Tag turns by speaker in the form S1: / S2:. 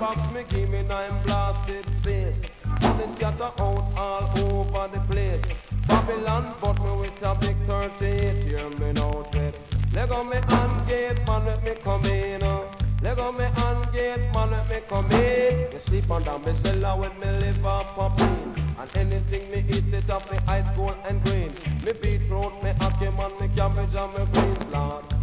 S1: box me give me nine blasted face. Money scatter out all over the place. Babylon bought me with a big 38. Hear me now, Ted. Leg on me hand gate, man, let me come in. Leg on me hand gate, man, let me come in. You sleep under me cellar when me liver popping. And anything me eat it up, me ice cold and green. Me beetroot, me ackee, man, me cabbage and me green.